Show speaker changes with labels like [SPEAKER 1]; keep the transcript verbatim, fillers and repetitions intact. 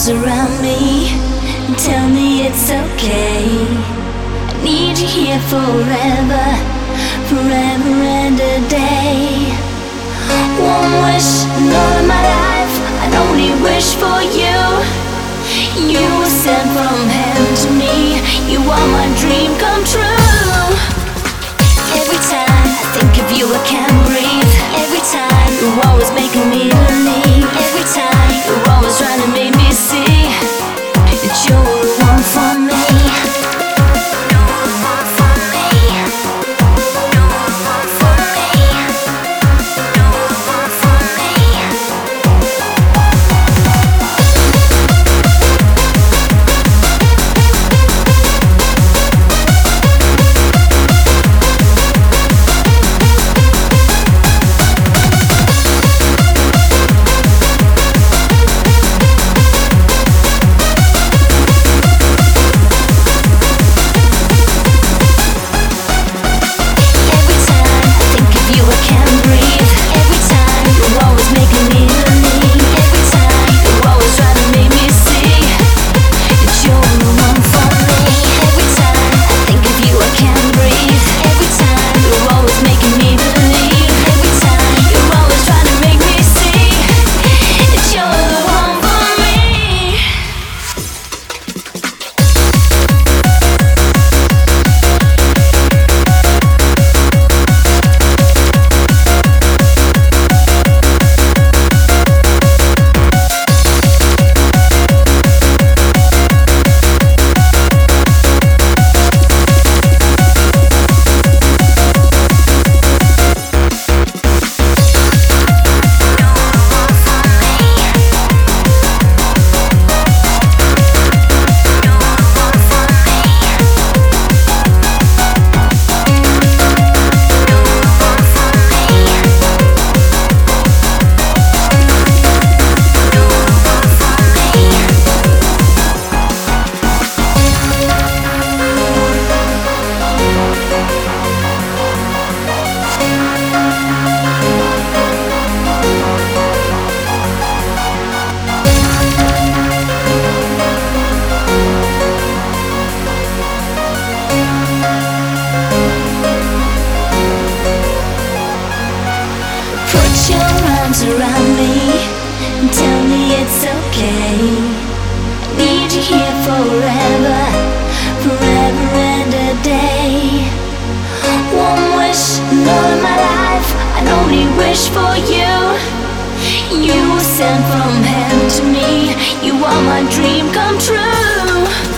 [SPEAKER 1] arms around me and tell me it's okay. I need you here forever, forever and a day. One wish and all of my life, I'd only wish for you. You were sent from heaven to me, you are my dream come true. Every time I think of you I can't breathe. Every time you're always making me believe. Every time you're always trying to make me see that you're the one for me. You're the one for me. You're the one for me. You're the one for me. Put your arms around me and tell me it's okay. I need you here forever, forever and a day. One wish and all of my life, I'd only wish for you. You were sent from heaven to me, you are my dream come true.